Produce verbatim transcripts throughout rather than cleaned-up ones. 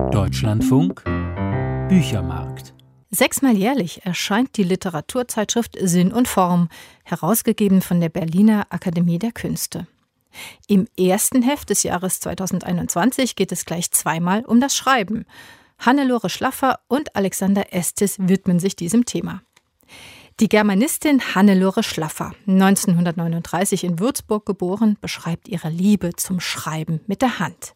Deutschlandfunk Büchermarkt. Sechsmal jährlich erscheint die Literaturzeitschrift Sinn und Form, herausgegeben von der Berliner Akademie der Künste. Im ersten Heft des Jahres zweitausendeinundzwanzig geht es gleich zweimal um das Schreiben. Hannelore Schlaffer und Alexander Estes widmen sich diesem Thema. Die Germanistin Hannelore Schlaffer, neunzehnhundertneununddreißig in Würzburg geboren, beschreibt ihre Liebe zum Schreiben mit der Hand.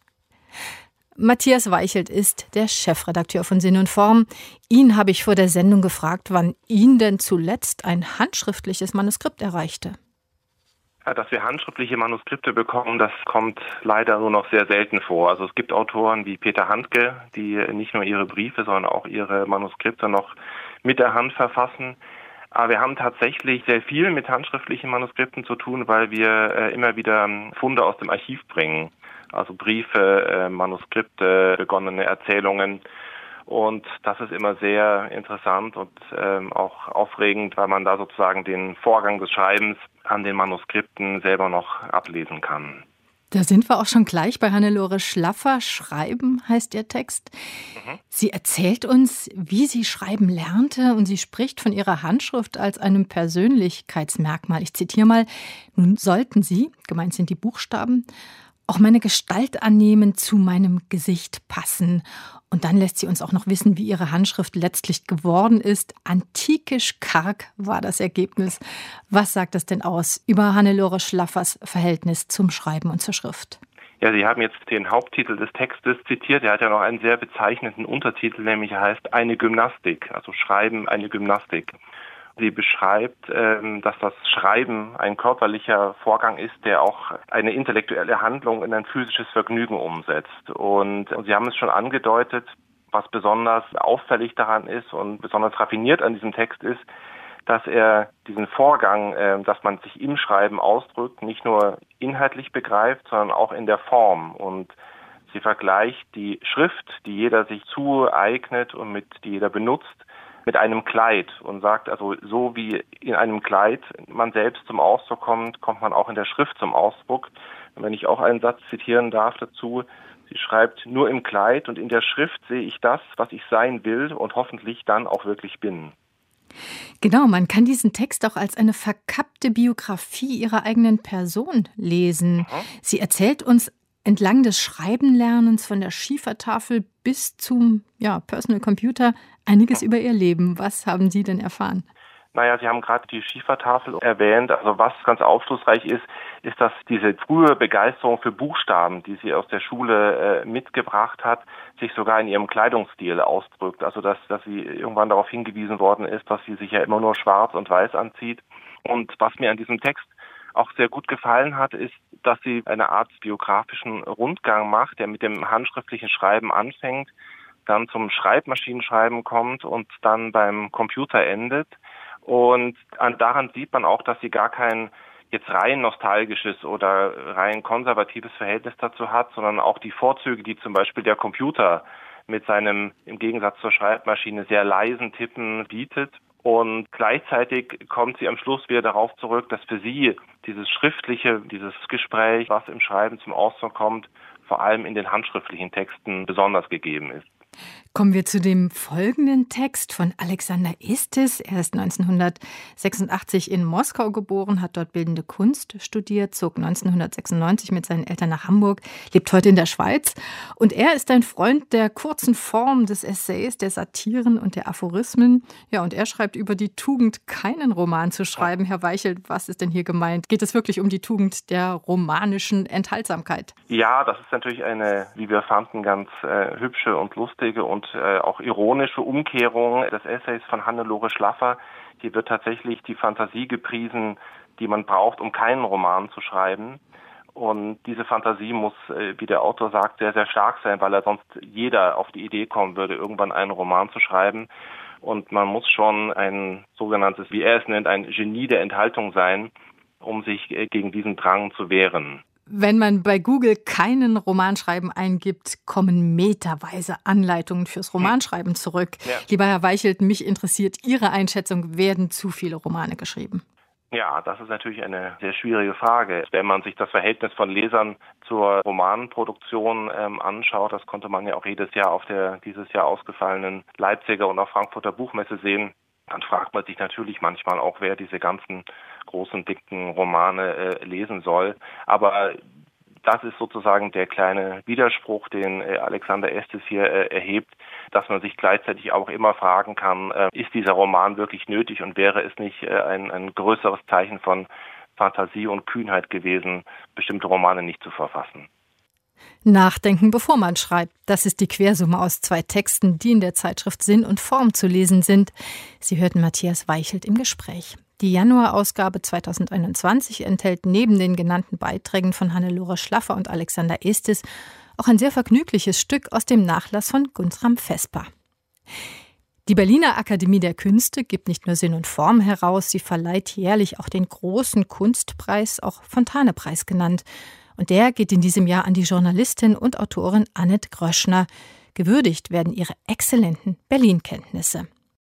Matthias Weichelt ist der Chefredakteur von Sinn und Form. Ihn habe ich vor der Sendung gefragt, wann ihn denn zuletzt ein handschriftliches Manuskript erreichte. Ja, dass wir handschriftliche Manuskripte bekommen, das kommt leider nur noch sehr selten vor. Also es gibt Autoren wie Peter Handke, die nicht nur ihre Briefe, sondern auch ihre Manuskripte noch mit der Hand verfassen. Aber wir haben tatsächlich sehr viel mit handschriftlichen Manuskripten zu tun, weil wir äh, immer wieder Funde aus dem Archiv bringen. Also Briefe, äh, Manuskripte, begonnene Erzählungen. Und das ist immer sehr interessant und ähm, auch aufregend, weil man da sozusagen den Vorgang des Schreibens an den Manuskripten selber noch ablesen kann. Da sind wir auch schon gleich bei Hannelore Schlaffer. Schreiben heißt ihr Text. Mhm. Sie erzählt uns, wie sie schreiben lernte, und sie spricht von ihrer Handschrift als einem Persönlichkeitsmerkmal. Ich zitiere mal: Nun sollten sie, gemeint sind die Buchstaben, auch meine Gestalt annehmen, zu meinem Gesicht passen. Und dann lässt sie uns auch noch wissen, wie ihre Handschrift letztlich geworden ist. Antikisch karg war das Ergebnis. Was sagt das denn aus über Hannelore Schlaffers Verhältnis zum Schreiben und zur Schrift? Ja, Sie haben jetzt den Haupttitel des Textes zitiert. Er hat ja noch einen sehr bezeichnenden Untertitel, nämlich er heißt Eine Gymnastik, also Schreiben, eine Gymnastik. Sie beschreibt, dass das Schreiben ein körperlicher Vorgang ist, der auch eine intellektuelle Handlung in ein physisches Vergnügen umsetzt. Und Sie haben es schon angedeutet, was besonders auffällig daran ist und besonders raffiniert an diesem Text ist, dass er diesen Vorgang, dass man sich im Schreiben ausdrückt, nicht nur inhaltlich begreift, sondern auch in der Form. Und sie vergleicht die Schrift, die jeder sich zueignet und mit die jeder benutzt, mit einem Kleid und sagt, also so wie in einem Kleid man selbst zum Ausdruck kommt, kommt man auch in der Schrift zum Ausdruck. Und wenn ich auch einen Satz zitieren darf dazu, sie schreibt: Nur im Kleid und in der Schrift sehe ich das, was ich sein will und hoffentlich dann auch wirklich bin. Genau, man kann diesen Text auch als eine verkappte Biografie ihrer eigenen Person lesen. Mhm. Sie erzählt uns entlang des Schreibenlernens von der Schiefertafel bis zum ja, Personal Computer einiges über ihr Leben. Was haben Sie denn erfahren? Naja, Sie haben gerade die Schiefertafel erwähnt. Also was ganz aufschlussreich ist, ist, dass diese frühe Begeisterung für Buchstaben, die sie aus der Schule äh, mitgebracht hat, sich sogar in ihrem Kleidungsstil ausdrückt. Also dass, dass sie irgendwann darauf hingewiesen worden ist, dass sie sich ja immer nur schwarz und weiß anzieht. Und was mir an diesem Text auch sehr gut gefallen hat, ist, dass sie eine Art biografischen Rundgang macht, der mit dem handschriftlichen Schreiben anfängt, dann zum Schreibmaschinenschreiben kommt und dann beim Computer endet. Und daran sieht man auch, dass sie gar kein jetzt rein nostalgisches oder rein konservatives Verhältnis dazu hat, sondern auch die Vorzüge, die zum Beispiel der Computer mit seinem im Gegensatz zur Schreibmaschine sehr leisen Tippen bietet. Und gleichzeitig kommt sie am Schluss wieder darauf zurück, dass für sie dieses schriftliche, dieses Gespräch, was im Schreiben zum Ausdruck kommt, vor allem in den handschriftlichen Texten besonders gegeben ist. Kommen wir zu dem folgenden Text von Alexander Estes. Er ist neunzehnhundertsechsundachtzig in Moskau geboren, hat dort Bildende Kunst studiert, zog neunzehnhundertsechsundneunzig mit seinen Eltern nach Hamburg, lebt heute in der Schweiz. Und er ist ein Freund der kurzen Form, des Essays, der Satiren und der Aphorismen. Ja, und er schreibt über die Tugend, keinen Roman zu schreiben. Herr Weichelt, was ist denn hier gemeint? Geht es wirklich um die Tugend der romanischen Enthaltsamkeit? Ja, das ist natürlich eine, wie wir fanden, ganz äh, hübsche und lustige und äh, auch ironische Umkehrung des Essays von Hannelore Schlaffer. Hier wird tatsächlich die Fantasie gepriesen, die man braucht, um keinen Roman zu schreiben. Und diese Fantasie muss, äh, wie der Autor sagt, sehr, sehr stark sein, weil er sonst jeder auf die Idee kommen würde, irgendwann einen Roman zu schreiben. Und man muss schon ein sogenanntes, wie er es nennt, ein Genie der Enthaltung sein, um sich äh, gegen diesen Drang zu wehren. Wenn man bei Google keinen Romanschreiben eingibt, kommen meterweise Anleitungen fürs Romanschreiben zurück. Ja. Lieber Herr Weichelt, mich interessiert Ihre Einschätzung. Werden zu viele Romane geschrieben? Ja, das ist natürlich eine sehr schwierige Frage. Wenn man sich das Verhältnis von Lesern zur Romanproduktion ähm, anschaut, das konnte man ja auch jedes Jahr auf der dieses Jahr ausgefallenen Leipziger und auch Frankfurter Buchmesse sehen, dann fragt man sich natürlich manchmal auch, wer diese ganzen großen, dicken Romane äh, lesen soll. Aber das ist sozusagen der kleine Widerspruch, den äh, Alexander Estes hier äh, erhebt, dass man sich gleichzeitig auch immer fragen kann, äh, ist dieser Roman wirklich nötig und wäre es nicht äh, ein, ein größeres Zeichen von Fantasie und Kühnheit gewesen, bestimmte Romane nicht zu verfassen. Nachdenken, bevor man schreibt. Das ist die Quersumme aus zwei Texten, die in der Zeitschrift Sinn und Form zu lesen sind. Sie hörten Matthias Weichelt im Gespräch. Die Januarausgabe zweitausendeinundzwanzig enthält neben den genannten Beiträgen von Hannelore Schlaffer und Alexander Estes auch ein sehr vergnügliches Stück aus dem Nachlass von Guntram Vesper. Die Berliner Akademie der Künste gibt nicht nur Sinn und Form heraus, sie verleiht jährlich auch den großen Kunstpreis, auch Fontane-Preis genannt. Und der geht in diesem Jahr an die Journalistin und Autorin Annette Gröschner. Gewürdigt werden ihre exzellenten Berlin-Kenntnisse.